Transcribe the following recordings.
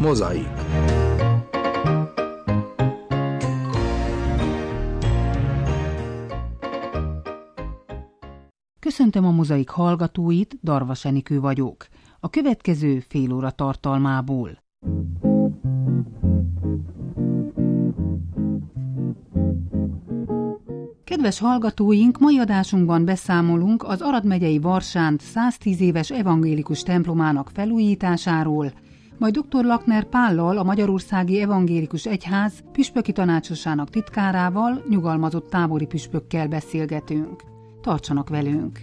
Mozaik. Köszöntöm a Mozaik hallgatóit, Darvas Enikő vagyok. A következő fél óra tartalmából. Kedves hallgatóink, mai adásunkban beszámolunk az Arad megyei Varsánd 110 éves evangélikus templomának felújításáról, majd dr. Lakner Pállal, a Magyarországi Evangélikus Egyház püspöki tanácsosának titkárával, nyugalmazott tábori püspökkel beszélgetünk. Tartsanak velünk!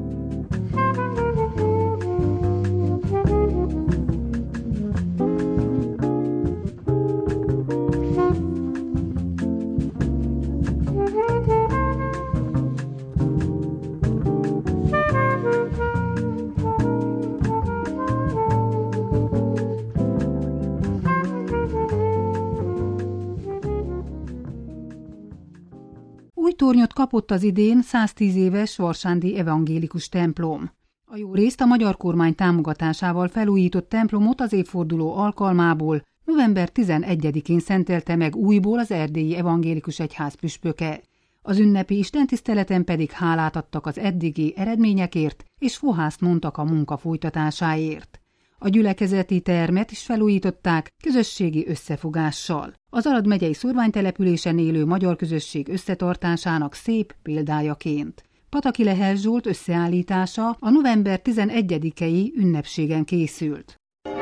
Új tornyot kapott az idén 110 éves varsándi evangélikus templom. A jó részt a magyar kormány támogatásával felújított templomot az évforduló alkalmából november 11-én szentelte meg újból az Erdélyi Evangélikus Egyház püspöke. Az ünnepi istentiszteleten pedig hálát adtak az eddigi eredményekért, és fohászt mondtak a munka folytatásáért. A gyülekezeti termet is felújították közösségi összefogással. Az Arad megyei szórványtelepülésen élő magyar közösség összetartásának szép példájaként. Pataki Lehel Zsolt összeállítása a november 11-i ünnepségen készült.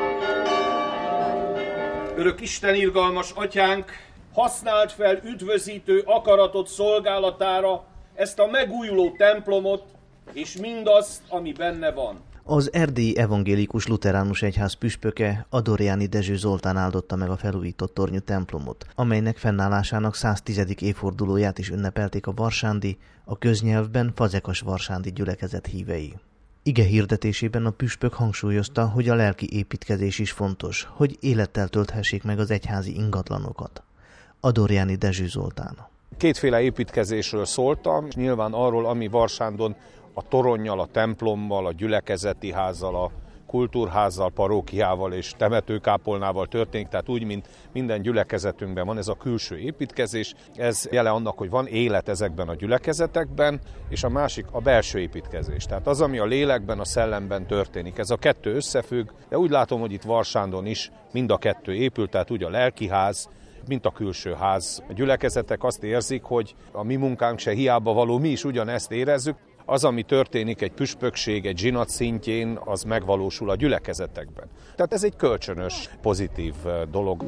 Örök Isten irgalmas atyánk, használd fel üdvözítő akaratod szolgálatára ezt a megújuló templomot, és mindazt, ami benne van. Az Erdélyi Evangélikus Lutheránus Egyház püspöke, Adorjáni Dezső Zoltán áldotta meg a felújított tornyú templomot, amelynek fennállásának 110. évfordulóját is ünnepelték a varsándi, a köznyelvben Fazekas varsándi gyülekezet hívei. Ige hirdetésében a püspök hangsúlyozta, hogy a lelki építkezés is fontos, hogy élettel tölthessék meg az egyházi ingatlanokat. Adorjáni Dezső Zoltán. Kétféle építkezésről szóltam, nyilván arról, ami Varsándon a toronnyal, a templommal, a gyülekezeti házzal, a kultúrházzal, parókiával és temetőkápolnával történik, tehát úgy, mint minden gyülekezetünkben van ez a külső építkezés. Ez jele annak, hogy van élet ezekben a gyülekezetekben, és a másik a belső építkezés. Tehát az, ami a lélekben, a szellemben történik. Ez a kettő összefügg, de úgy látom, hogy itt Varsándon is mind a kettő épül, tehát úgy a lelkiház, mint a külső ház. A gyülekezetek azt érzik, hogy a mi munkánk se hiába való, mi is ugyanezt érezzük. Az, ami történik egy püspökség, egy zsinat szintjén, az megvalósul a gyülekezetekben. Tehát ez egy kölcsönös, pozitív dolog.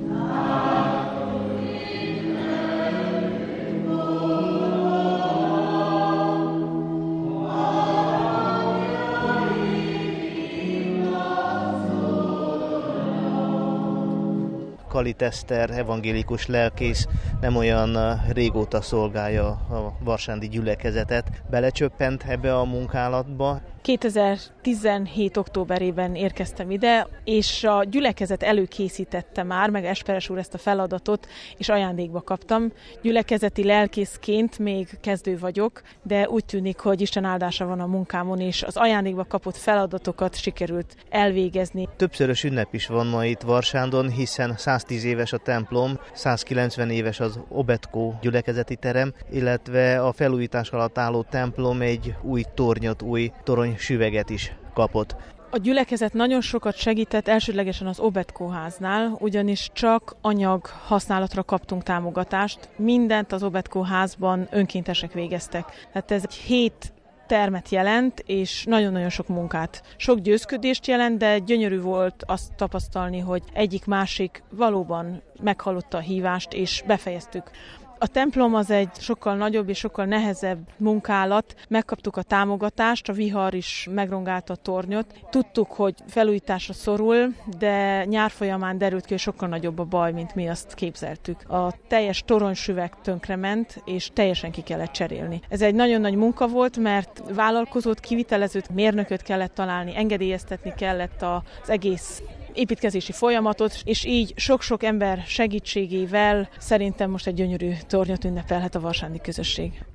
Kalit Eszter, evangélikus lelkész, nem olyan régóta szolgálja a varsándi gyülekezetet. Belecsöppent ebbe a munkálatba? 2017. októberében érkeztem ide, és a gyülekezet előkészítette már, meg Esperes úr ezt a feladatot, és ajándékba kaptam. Gyülekezeti lelkészként még kezdő vagyok, de úgy tűnik, hogy Isten áldása van a munkámon, és az ajándékba kapott feladatokat sikerült elvégezni. Többszörös ünnep is van ma itt Varsándon, hiszen 110 éves a templom, 190 éves az Obedkó gyülekezeti terem, illetve a felújítás alatt álló templom egy új tornyot, új torony süveget is kapott. A gyülekezet nagyon sokat segített, elsődlegesen az Obedkó háznál, ugyanis csak anyag használatra kaptunk támogatást. Mindent az Obedkó házban önkéntesek végeztek. Tehát ez egy 7 termet jelent, és nagyon-nagyon sok munkát. Sok győzködést jelent, de gyönyörű volt azt tapasztalni, hogy egyik-másik valóban meghallotta a hívást, és befejeztük. A templom az egy sokkal nagyobb és sokkal nehezebb munkálat. Megkaptuk a támogatást, a vihar is megrongálta a tornyot. Tudtuk, hogy felújításra szorul, de nyár folyamán derült ki, hogy sokkal nagyobb a baj, mint mi azt képzeltük. A teljes toronysüveg tönkrement, és teljesen ki kellett cserélni. Ez egy nagyon nagy munka volt, mert vállalkozót, kivitelezőt, mérnököt kellett találni, engedélyeztetni kellett az egész építkezési folyamatot, és így sok-sok ember segítségével szerintem most egy gyönyörű tornyot ünnepelhet a varsándi közösség.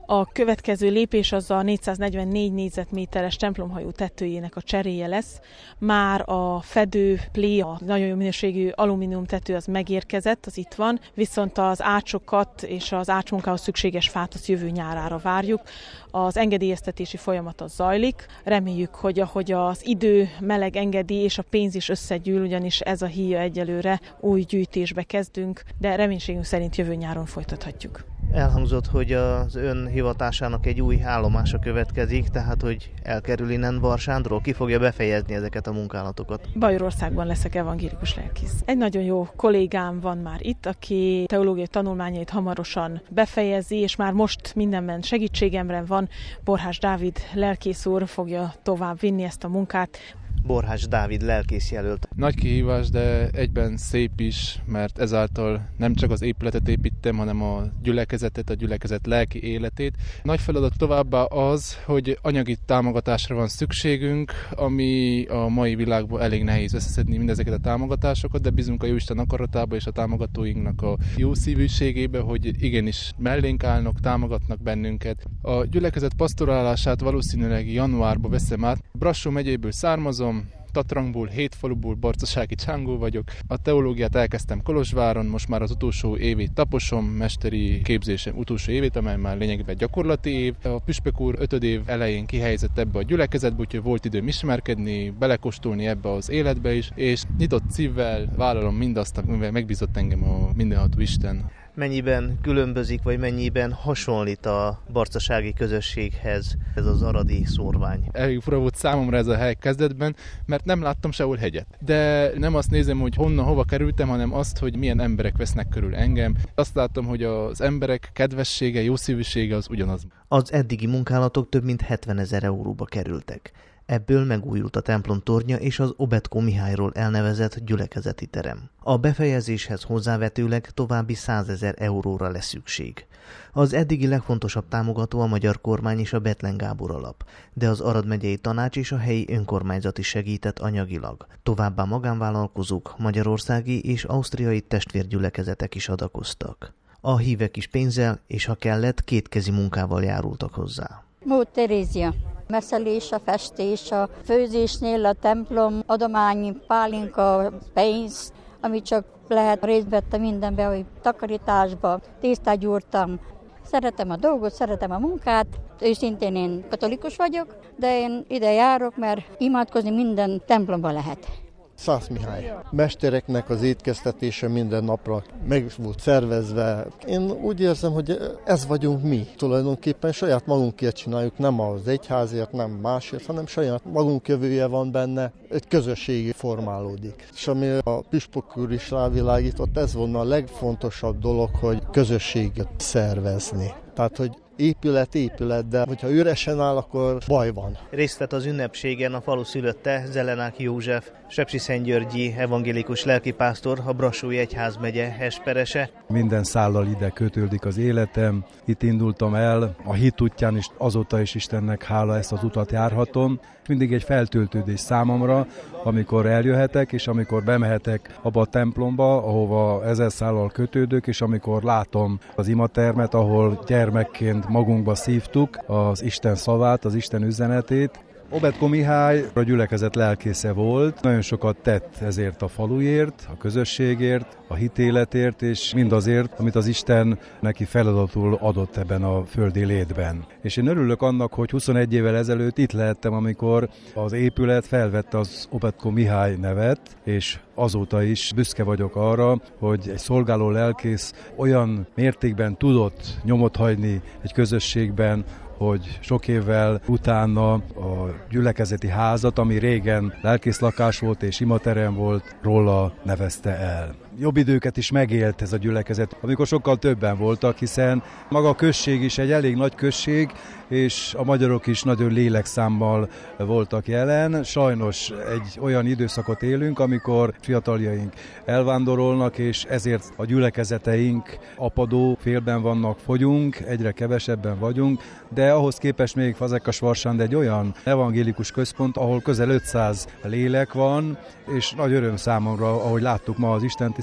A következő lépés az a 444 négyzetméteres templomhajó tetőjének a cseréje lesz. Már a fedő, plé, a nagyon jó minőségű alumínium tető az megérkezett, az itt van, viszont az ácsokat és az ácsmunkához szükséges fát az jövő nyárára várjuk. Az engedélyeztetési folyamat az zajlik. Reméljük, hogy ahogy az idő, meleg engedi és a pénz is összegyűl, ugyanis ez a híja egyelőre új gyűjtésbe kezdünk, de reménységünk szerint jövő nyáron folytathatjuk. Elhangzott, hogy az ön hivatásának egy új állomása következik, tehát hogy elkerül innen Varsándról, ki fogja befejezni ezeket a munkálatokat? Bajorországban leszek evangélikus lelkész. Egy nagyon jó kollégám van már itt, aki teológiai tanulmányait hamarosan befejezi, és már most mindenben segítségemre van. Borhás Dávid lelkész úr fogja tovább vinni ezt a munkát. Borhás Dávid lelkész jelölt. Nagy kihívás, de egyben szép is, mert ezáltal nem csak az épületet építem, hanem a gyülekezetet, a gyülekezet lelki életét. Nagy feladat továbbá az, hogy anyagi támogatásra van szükségünk, ami a mai világban elég nehéz összeszedni mindezeket a támogatásokat, de bízunk a Jóisten akaratába és a támogatóinknak a jó szívűségébe, hogy igenis mellénk állnak, támogatnak bennünket. A gyülekezet pasztorálását valószínűleg januárban veszem át. Brassó megyéből származom, Tatrangból, 7 faluból, Barcasági Csángó vagyok. A teológiát elkezdtem Kolozsváron, most már az utolsó évét taposom, mesteri képzésem utolsó évét, amely már lényegében gyakorlati év. A püspök úr 5. év elején kihelyezett ebbe a gyülekezetbe, úgyhogy volt időm ismerkedni, belekóstolni ebbe az életbe is, és nyitott szívvel vállalom mindazt, amivel megbízott engem a mindenható Isten. Mennyiben különbözik, vagy mennyiben hasonlít a barcasági közösséghez ez az aradi szórvány? Elég fura volt számomra ez a hely kezdetben, mert nem láttam sehol hegyet. De nem azt nézem, hogy honnan, hova kerültem, hanem azt, hogy milyen emberek vesznek körül engem. Azt látom, hogy az emberek kedvessége, jószívűsége az ugyanaz. Az eddigi munkálatok több mint 70 000 euróba kerültek. Ebből megújult a templom tornya és az Obedko Mihályról elnevezett gyülekezeti terem. A befejezéshez hozzávetőleg további 100 000 euróra lesz szükség. Az eddigi legfontosabb támogató a magyar kormány és a Bethlen Gábor alap, de az Arad megyei tanács és a helyi önkormányzat is segített anyagilag. Továbbá magánvállalkozók, magyarországi és ausztriai testvérgyülekezetek is adakoztak. A hívek is pénzzel és ha kellett, kétkezi munkával járultak hozzá. Mót Terézia. Messzelés, a festés, a főzésnél, a templom, adomány, pálinka, pénz, amit csak lehet, részt vettem mindenbe, hogy takarításba, tésztát gyúrtam. Szeretem a dolgot, szeretem a munkát, őszintén én katolikus vagyok, de én ide járok, mert imádkozni minden templomban lehet. Szász Mihály. Mestereknek az étkeztetése minden napra meg volt szervezve. Én úgy érzem, hogy ez vagyunk mi. Tulajdonképpen saját magunkért csináljuk, nem az egyházért, nem másért, hanem saját magunk jövője van benne. Egy közösség formálódik. És ami a püspök úr is rávilágított, ez volna a legfontosabb dolog, hogy közösséget szervezni. Tehát, hogy épület, de hogyha üresen áll, akkor baj van. Részt vett az ünnepségen a falu szülötte, Zelenáki József, sepsiszentgyörgyi evangélikus lelkipásztor, a Brassói Egyházmegye esperese. Minden szállal ide kötődik az életem. Itt indultam el, a hit útján is azóta is Istennek hála ezt az utat járhatom. Mindig egy feltöltődés számomra, amikor eljöhetek, és amikor bemehetek abba a templomba, ahova 1000 szállal kötődök, és amikor látom az imatermet, ahol gyermekként magunkba szívtuk az Isten szavát, az Isten üzenetét. Obedko Mihály a gyülekezet lelkésze volt, nagyon sokat tett ezért a faluért, a közösségért, a hitéletért, és mindazért, amit az Isten neki feladatul adott ebben a földi létben. És én örülök annak, hogy 21 évvel ezelőtt itt lehettem, amikor az épület felvette az Obedko Mihály nevet, és azóta is büszke vagyok arra, hogy egy szolgáló lelkész olyan mértékben tudott nyomot hagyni egy közösségben, hogy sok évvel utána a gyülekezeti házat, ami régen lelkészlakás volt és imaterem volt, róla nevezte el. Jobb időket is megélt ez a gyülekezet, amikor sokkal többen voltak, hiszen maga a község is egy elég nagy község, és a magyarok is nagyon lélekszámmal voltak jelen. Sajnos egy olyan időszakot élünk, amikor fiataljaink elvándorolnak, és ezért a gyülekezeteink apadó, félben vannak, fogyunk, egyre kevesebben vagyunk, de ahhoz képest még Fazekas-Varsánd egy olyan evangélikus központ, ahol közel 500 lélek van, és nagy öröm számomra, ahogy láttuk ma az istentiszteletet,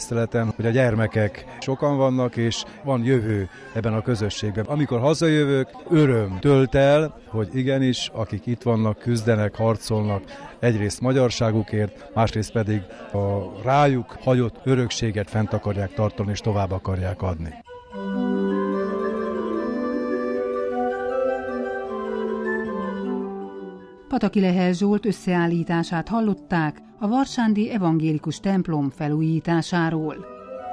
tapasztalatom, hogy a gyermekek sokan vannak, és van jövő ebben a közösségben. Amikor hazajövök, öröm tölt el, hogy igenis, akik itt vannak, küzdenek, harcolnak, egyrészt magyarságukért, másrészt pedig a rájuk hagyott örökséget fent akarják tartani, és tovább akarják adni. Pataki Lehel Zsolt összeállítását hallották a varsándi evangélikus templom felújításáról.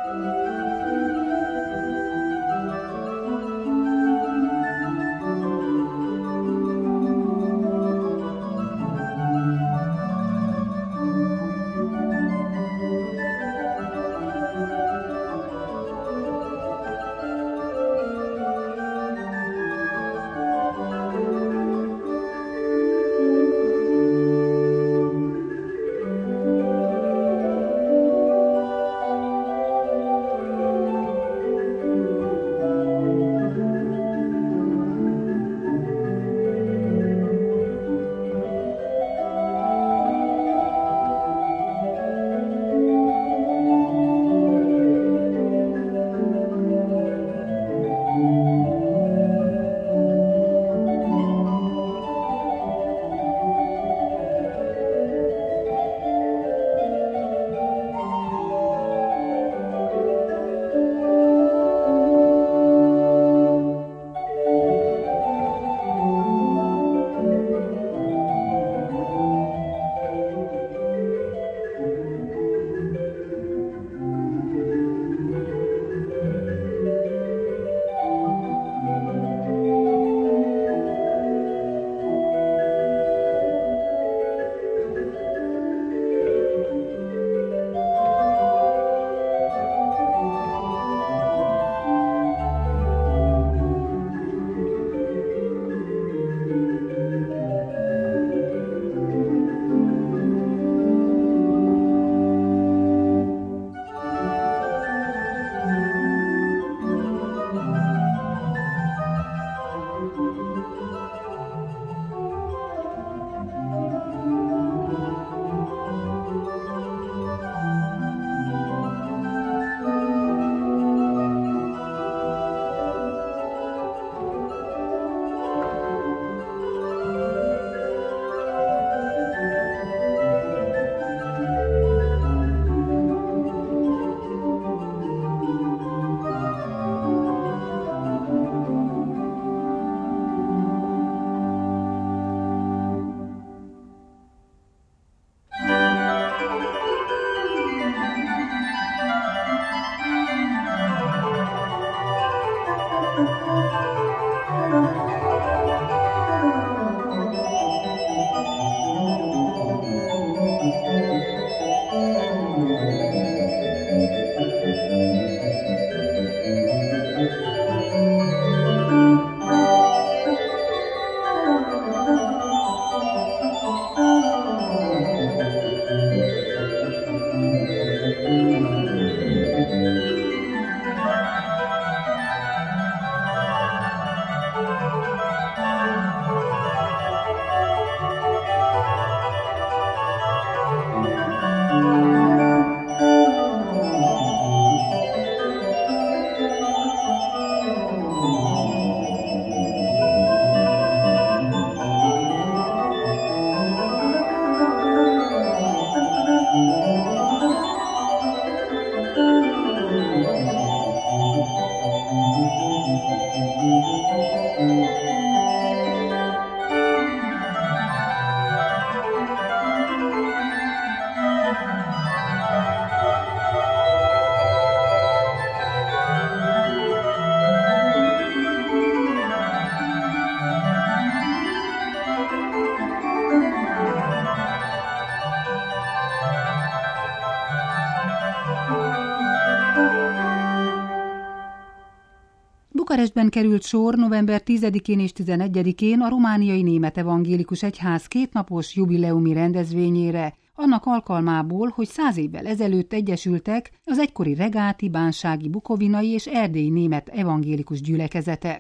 Bukarestben került sor november 10-én és 11-én a romániai német evangélikus egyház kétnapos jubileumi rendezvényére, annak alkalmából, hogy 100 évvel ezelőtt egyesültek az egykori regáti, bánsági, bukovinai és erdélyi német evangélikus gyülekezetek.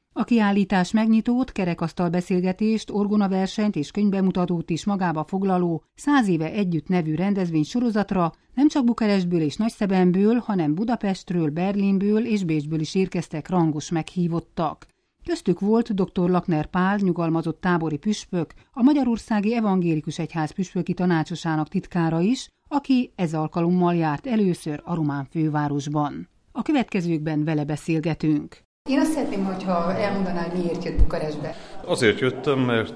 A kiállítás megnyitót, kerekasztal beszélgetést, orgonaversenyt és könyvbemutatót is magába foglaló 100 éve együtt nevű rendezvény sorozatra nem csak Bukarestből és Nagyszebenből, hanem Budapestről, Berlinből és Bécsből is érkeztek rangos meghívottak. Köztük volt dr. Lakner Pál, nyugalmazott tábori püspök, a Magyarországi Evangélikus Egyház püspöki tanácsosának titkára is, aki ez alkalommal járt először a román fővárosban. A következőkben vele beszélgetünk. Én azt szeretném, hogyha elmondaná, hogy miért jött Bukarestbe. Azért jöttem, mert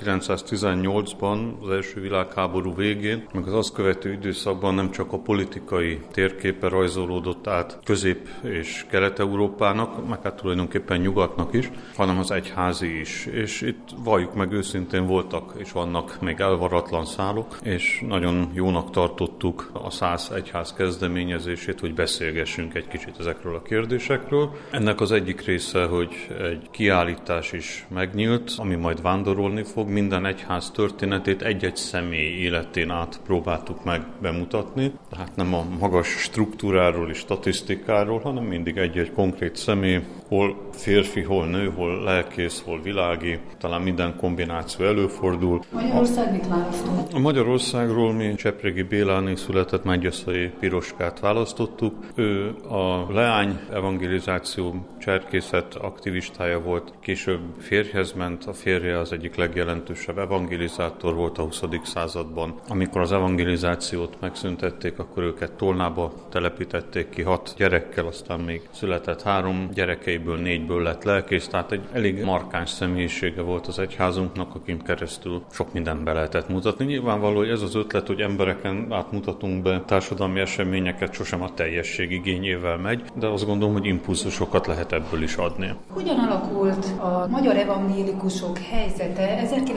1918-ban, az első világháború végén, meg az azt követő időszakban nem csak a politikai térképe rajzolódott át Közép- és Kelet-Európának, meg hát tulajdonképpen Nyugatnak is, hanem az egyházi is. És itt valljuk meg őszintén voltak és vannak még elvaratlan szálok, és nagyon jónak tartottuk a 100 egyház kezdeményezését, hogy beszélgessünk egy kicsit ezekről a kérdésekről. Ennek az egyik része, hogy egy kiállítás is megnyílt, ami majd vándorolni fog. Minden egyház történetét egy-egy személy életén át próbáltuk meg bemutatni. Tehát nem a magas struktúráról és statisztikáról, hanem mindig egy-egy konkrét személy, hol férfi, hol nő, hol lelkész, hol világi. Talán minden kombináció előfordul. Magyarország mit választott? A Magyarországról mi Csepregi Béláné született Megyeszai Piroskát választottuk. Ő a leány evangelizáció cserkészet aktivistája volt, később férjhez ment, a férje az egyik legjelentősebb evangelizátor volt a 20. században. Amikor az evangelizációt megszüntették, akkor őket Tolnába telepítették ki 6 gyerekkel, aztán még született 3 gyerekeiből 4-ből lett lelkész, tehát egy elég markáns személyisége volt az egyházunknak, akin keresztül sok mindent be lehetett mutatni. Nyilvánvaló, hogy ez az ötlet, hogy embereken átmutatunk be társadalmi eseményeket, sosem a teljesség igényével megy, de azt gondolom, hogy impulzusokat lehet ebből is adni. Hogyan alakult a magyar evangélikusok helyzete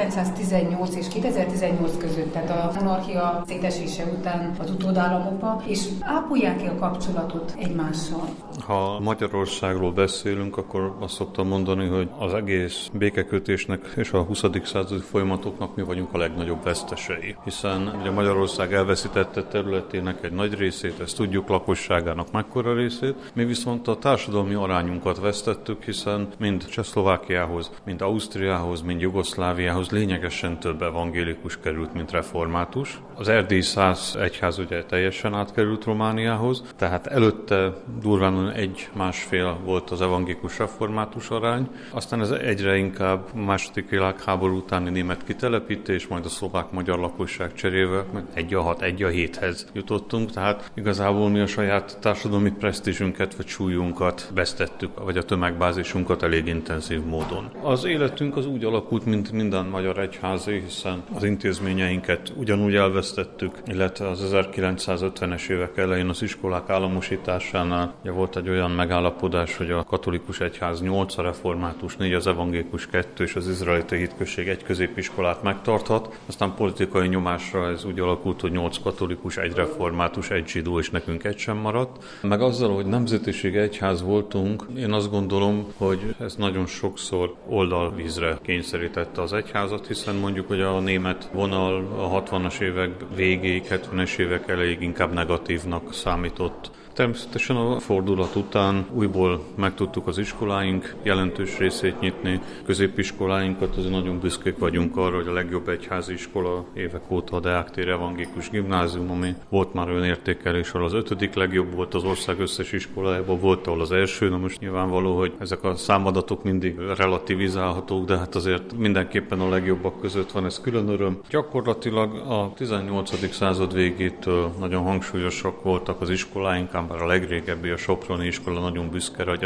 1918 és 2018 között, tehát a monarchia szétesése után az utódállamokba, és ápolják-e a kapcsolatot egymással? Ha Magyarországról beszélünk, akkor azt szoktam mondani, hogy az egész békekötésnek és a 20. századi folyamatoknak mi vagyunk a legnagyobb vesztesei. Hiszen ugye Magyarország elveszítette területének egy nagy részét, ezt tudjuk, lakosságának mekkora részét, mi viszont a társadalmi arányunkat vesztettük, hiszen mind Csehszlovákiához, mind Ausztriához, mind Jugoszláviához lényegesen több evangélikus került, mint református. Az erdélyi 100 egyház ugye teljesen átkerült Romániához, tehát előtte durván 1-1,5 volt az evangélikus református arány, aztán ez egyre inkább a második világháború utáni német kitelepítés, majd a szlovák-magyar lakosság cserével 1:6, 1:7-hez jutottunk, tehát igazából mi a saját társadalmi presztízsünket vagy súlyunkat vesztettük, vagy a tömegbázisunkat elég intenzív módon. Az életünk az úgy alakult, mint minden magyar egyházi, hiszen az intézményeinket ugyanúgy elvesztettük, illetve az 1950-es évek elején az iskolák államosításánál volt egy olyan megállapodás, hogy a katolikus egyház 8, a református 4, az evangélikus 2 és az izraelita hitközség 1 középiskolát megtarthat. Aztán politikai nyomásra ez úgy alakult, hogy 8 katolikus, 1 református, 1 zsidó, és nekünk 1 sem maradt. Meg azzal, hogy nemzetiségi egyház voltunk, én azt gondolom, hogy ez nagyon sokszor oldalvízre kényszerítette az egyházat, hiszen mondjuk, hogy a német vonal a 60-as évek végéig, 70-es évek elejéig inkább negatívnak számított. Természetesen a fordulat után újból megtudtuk az iskoláink jelentős részét nyitni, középiskoláinkat, azért nagyon büszkék vagyunk arra, hogy a legjobb egyházi iskola évek óta a Deák tér evangélikus gimnázium, ami volt már olyan értékelés, ahol az 5. legjobb volt az ország összes iskolájában, volt ahol az első, na most nyilvánvaló, hogy ezek a számadatok mindig relativizálhatók, de hát azért mindenképpen a legjobbak között van, ez külön öröm. Gyakorlatilag a 18. század végétől nagyon hangsúlyosak voltak az iskoláink, bár a legrégebbi, a soproni iskola nagyon büszke, hogy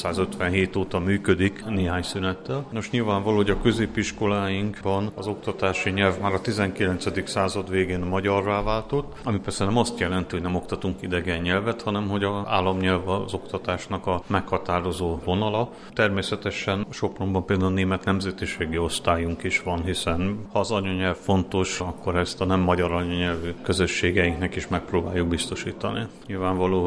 1557 óta működik, néhány szünettel. Most nyilvánvaló, hogy a középiskoláinkban az oktatási nyelv már a 19. század végén magyarrá váltott, ami persze nem azt jelenti, hogy nem oktatunk idegen nyelvet, hanem hogy az államnyelv az oktatásnak a meghatározó vonala. Természetesen Sopronban például német nemzetiségi osztályunk is van, hiszen ha az anyanyelv fontos, akkor ezt a nem magyar anyanyelvű közösségeinknek is megpróbáljuk biztosítani. Nyilvánvaló, hogy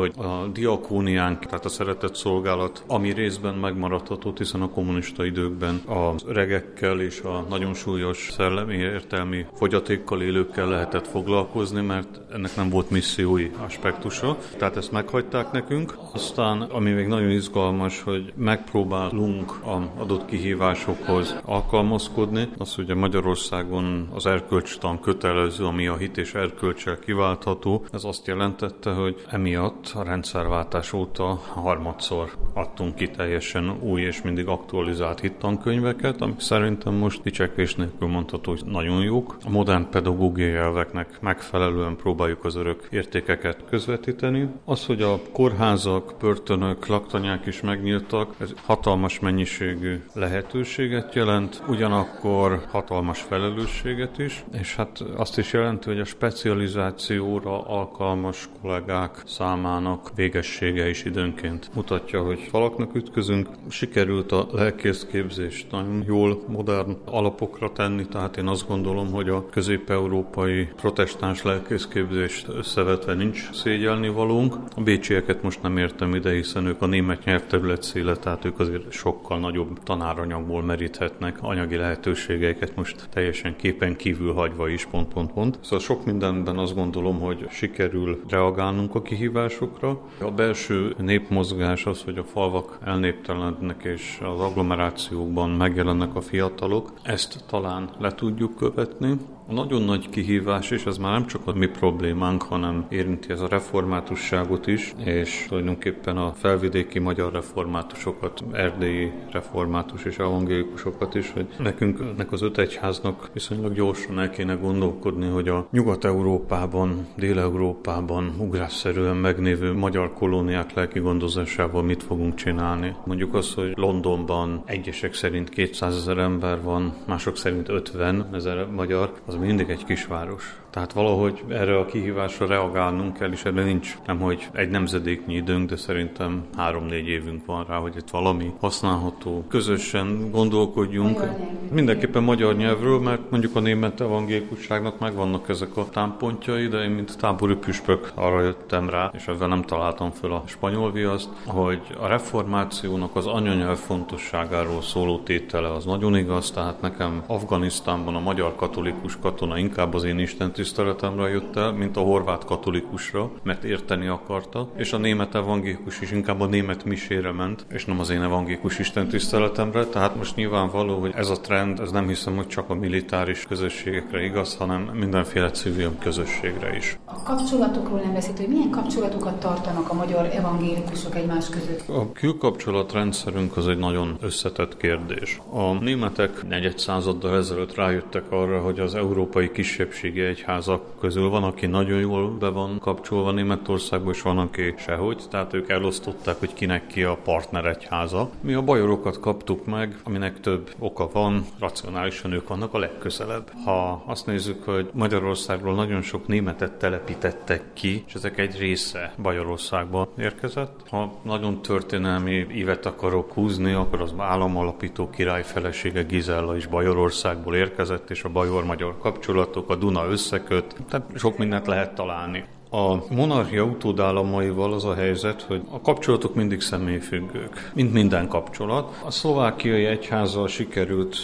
hogy a diakóniánk, tehát a szeretett szolgálat, ami részben megmaradhatott, hiszen a kommunista időkben a öregekkel és a nagyon súlyos szellemi értelmi fogyatékkal élőkkel lehetett foglalkozni, mert ennek nem volt missziói aspektusa. Tehát ezt meghagyták nekünk. Aztán, ami még nagyon izgalmas, hogy megpróbálunk az adott kihívásokhoz alkalmazkodni. Az, hogy Magyarországon az erkölcstan kötelező, ami a hit és erkölccsel kiváltható, ez azt jelentette, hogy emiatt a rendszerváltás óta harmadszor adtunk ki teljesen új és mindig aktualizált hittankönyveket, amik szerintem most dicsekvés nélkül mondható, hogy nagyon jók. A modern pedagógiai elveknek megfelelően próbáljuk az örök értékeket közvetíteni. Az, hogy a kórházak, börtönök, laktanyák is megnyíltak, ez hatalmas mennyiségű lehetőséget jelent, ugyanakkor hatalmas felelősséget is, és hát azt is jelenti, hogy a specializációra alkalmas kollégák számának végessége is időnként mutatja, hogy falaknak ütközünk. Sikerült a lelkészképzést nagyon jól modern alapokra tenni, tehát én azt gondolom, hogy a közép-európai protestáns lelkészképzést összevetve nincs szégyelnivalónk. A bécsieket most nem értem ide, hiszen ők a német nyelvterület széle, tehát ők azért sokkal nagyobb tanáranyagból meríthetnek, anyagi lehetőségeiket most teljesen képen kívül hagyva is, Szóval sok mindenben azt gondolom, hogy sikerül reagálnunk a kihívásokra. A belső népmozgás az, hogy a falvak elnéptelenednek és az agglomerációkban megjelennek a fiatalok, ezt talán le tudjuk követni. A nagyon nagy kihívás, és ez már nem csak a mi problémánk, hanem érinti ez a reformátusságot is, és tulajdonképpen a felvidéki magyar reformátusokat, erdélyi református és evangélikusokat is, hogy nekünk az 5 egyháznak viszonylag gyorsan el kéne gondolkodni, hogy a Nyugat-Európában, Dél-Európában ugrásszerűen megnévő magyar kolóniák lelki gondozásával mit fogunk csinálni. Mondjuk az, hogy Londonban egyesek szerint 200 000 ember van, mások szerint 50 000 magyar, az mindig egy kisváros. Tehát valahogy erre a kihívásra reagálnunk kell, és ebben nincs nemhogy egy nemzedéknyi időnk, de szerintem 3-4 évünk van rá, hogy itt valami használható. Közösen gondolkodjunk. Mindenképpen magyar nyelvről, mert mondjuk a német evangélikusságnak megvannak ezek a támpontjai, de én mint tábori püspök arra jöttem rá, és ezzel nem találtam föl a spanyol viaszt, hogy a reformációnak az anyanyelv fontosságáról szóló tétele az nagyon igaz, tehát nekem Afganisztánban a magyar katolikus katona inkább az én istentiszteletemre jött el, mint a horvát katolikusra, mert érteni akarta, és a német evangélikus is inkább a német misére ment, és nem az én evangélikus istentiszteletemre, tehát most nyilvánvaló, hogy ez a trend, ez nem hiszem, hogy csak a militáris közösségekre igaz, hanem mindenféle civil közösségre is. A kapcsolatokról nem beszélt, hogy milyen kapcsolatokat tartanak a magyar evangélikusok egymás között? A külkapcsolatrendszerünk az egy nagyon összetett kérdés. A németek 4 századdal ezelőtt rájöttek arra, hogy az európai kisebbségi egyházak közül van, aki nagyon jól be van kapcsolva Németországba, és van, aki sehogy, tehát ők elosztották, hogy kinek ki a partner egyháza. Mi a bajorokat kaptuk meg, aminek több oka van, racionálisan ők vannak a legközelebb. Ha azt nézzük, hogy Magyarországról nagyon sok németet telepítettek ki, és ezek egy része Bajorországba érkezett. Ha nagyon történelmi ívet akarok húzni, akkor az államalapító király felesége Gizella is Bajorországból érkezett, és a bajor-magyar kapcsolatok, a Duna összeköt, tehát sok mindent lehet találni. A monarchia utódállamaival az a helyzet, hogy a kapcsolatok mindig személyfüggők, mint minden kapcsolat. A szlovákiai egyházzal sikerült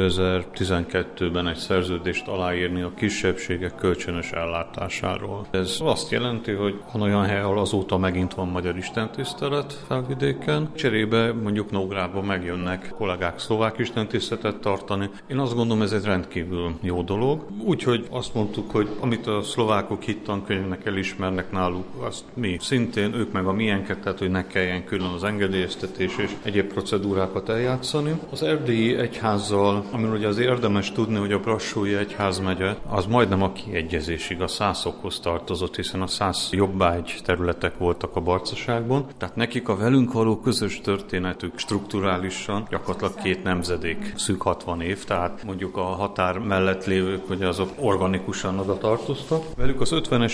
2012-ben egy szerződést aláírni a kisebbségek kölcsönös ellátásáról. Ez azt jelenti, hogy van olyan hely, ahol azóta megint van magyar istentisztelet Felvidéken. Cserébe mondjuk Nógrádban megjönnek kollégák szlovák istentiszteletet tartani. Én azt gondolom, ez egy rendkívül jó dolog. Úgyhogy azt mondtuk, hogy amit a szlovákok hittankönyvnek elismernek náluk, azt mi szintén, ők meg a miénket, tehát hogy ne kelljen külön az engedélyeztetés és egyéb procedúrákat eljátszani. Az erdélyi egyházzal, amiről ugye az érdemes tudni, hogy a brassói egyházmegye, az majdnem a kiegyezésig a szászokhoz tartozott, hiszen a szász jobbágy területek voltak a Barcaságban, tehát nekik a velünk való közös történetük strukturálisan gyakorlatilag 2 nemzedék, szűk 60 év, tehát mondjuk a határ mellett lévők, hogy azok organikusan oda tartoztak. Velük az 50-es években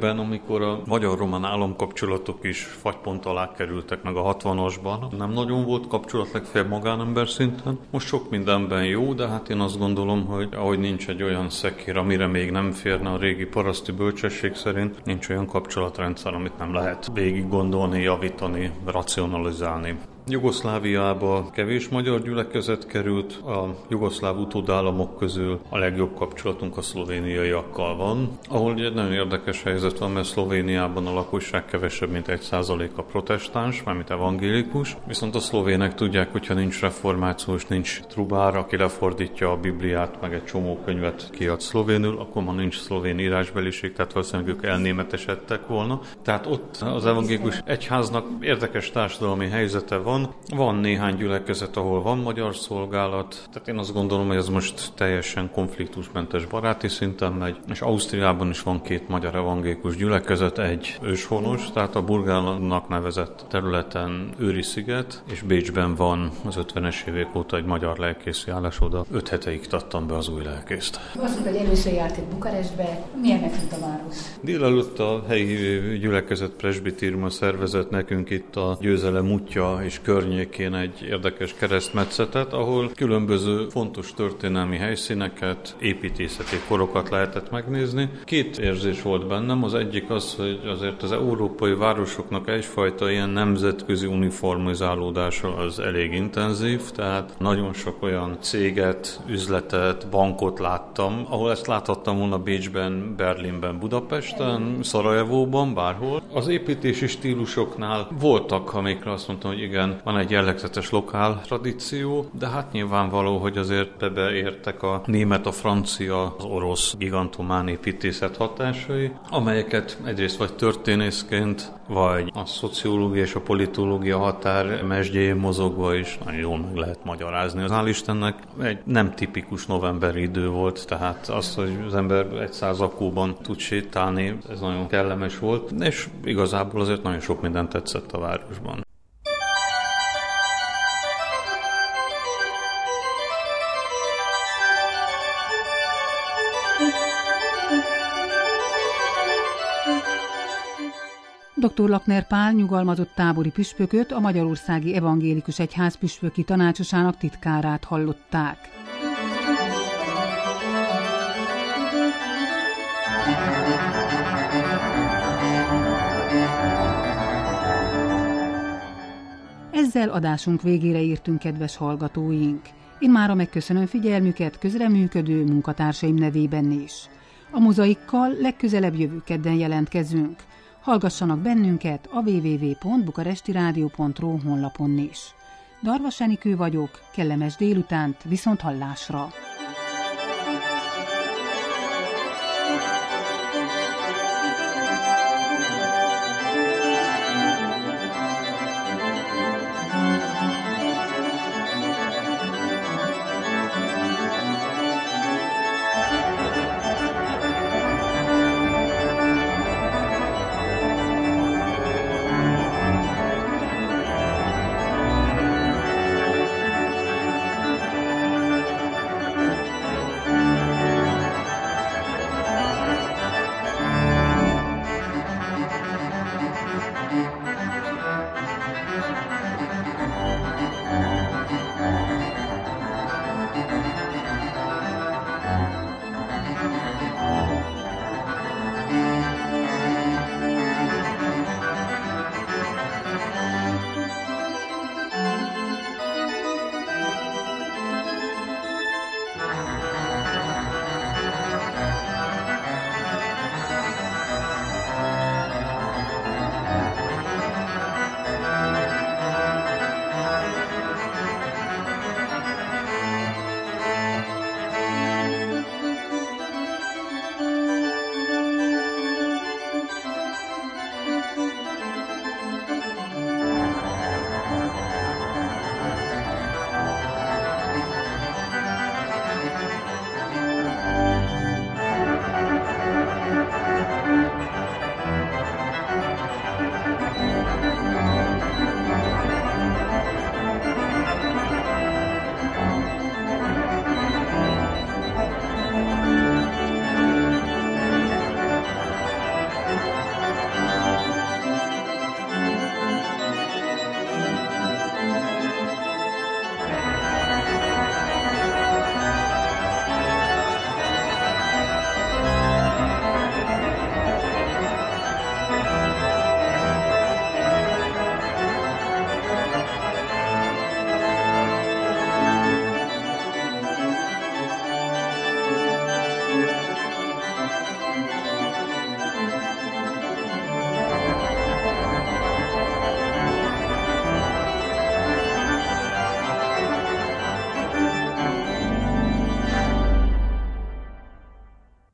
években, amikor a magyar-román államkapcsolatok is fagypont alá kerültek meg a 60-asban. Nem nagyon volt kapcsolat, legfeljebb magánember szinten. Most sok mindenben jó, de hát én azt gondolom, hogy ahogy nincs egy olyan szekér, amire még nem férne a régi paraszti bölcsesség szerint, nincs olyan kapcsolatrendszer, amit nem lehet végig gondolni, javítani, racionalizálni. Jugoszláviába kevés magyar gyülekezet került, a jugoszláv utódállamok közül a legjobb kapcsolatunk a szlovéniaiakkal van, ahol egy nagyon érdekes helyzet van, mert Szlovéniában a lakosság kevesebb, mint 1% a protestáns, mármint evangélikus, viszont a szlovének tudják, hogyha nincs reformáció és nincs trubár, aki lefordítja a Bibliát, meg egy csomó könyvet kiad szlovénül, akkor ma nincs szlovén írásbeliség, tehát valószínűleg ők elnémetesedtek volna. Tehát ott az evangélikus egyháznak érdekes társadalmi helyzete van néhány gyülekezet, ahol van magyar szolgálat, tehát én azt gondolom, hogy ez most teljesen konfliktusmentes baráti szinten megy, és Ausztriában is van 2 magyar evangélikus gyülekezet, egy őshonos, tehát a Burgának nevezett területen Őri sziget, és Bécsben van az 50-es évek óta egy magyar lelkészi állás, oda 5 heteig tattam be az új lelkészt. Azt mondta, hogy először járt itt Bukarestbe, milyennek tűnt a város? Délelőtt a helyi gyülekezet presbitériuma szervezett nekünk itt a Győzelem útja és környékén egy érdekes keresztmetszetet, ahol különböző fontos történelmi helyszíneket, építészeti korokat lehetett megnézni. 2 érzés volt bennem, az egyik az, hogy azért az európai városoknak egyfajta ilyen nemzetközi uniformizálódása az elég intenzív, tehát nagyon sok olyan céget, üzletet, bankot láttam, ahol ezt láthattam volna Bécsben, Berlinben, Budapesten, Szarajevóban, bárhol. Az építési stílusoknál voltak, amikre azt mondtam, hogy igen, van egy jellegzetes lokál tradíció, de hát nyilvánvaló, hogy azért beértek a német, a francia, az orosz gigantomán építészet hatásai, amelyeket egyrészt vagy történészként, vagy a szociológia és a politológia határ mesdjén mozogva is nagyon jól meg lehet magyarázni. Hál' Istennek egy nem tipikus novemberi idő volt, tehát az, hogy az ember egy 100 zakóban tud sétálni, ez nagyon kellemes volt, és igazából azért nagyon sok minden tetszett a városban. Dr. Lakner Pál nyugalmazott tábori püspököt, a Magyarországi Evangélikus Egyház püspöki tanácsosának titkárát hallották. Ezzel adásunk végére értünk, kedves hallgatóink. Én mára megköszönöm figyelmüket közreműködő munkatársaim nevében is. A Mozaikkal legközelebb jövő kedden jelentkezünk. Hallgassanak bennünket a www.bukarestiradio.ru honlapon is. Darvas Enikő vagyok, kellemes délutánt, viszont hallásra!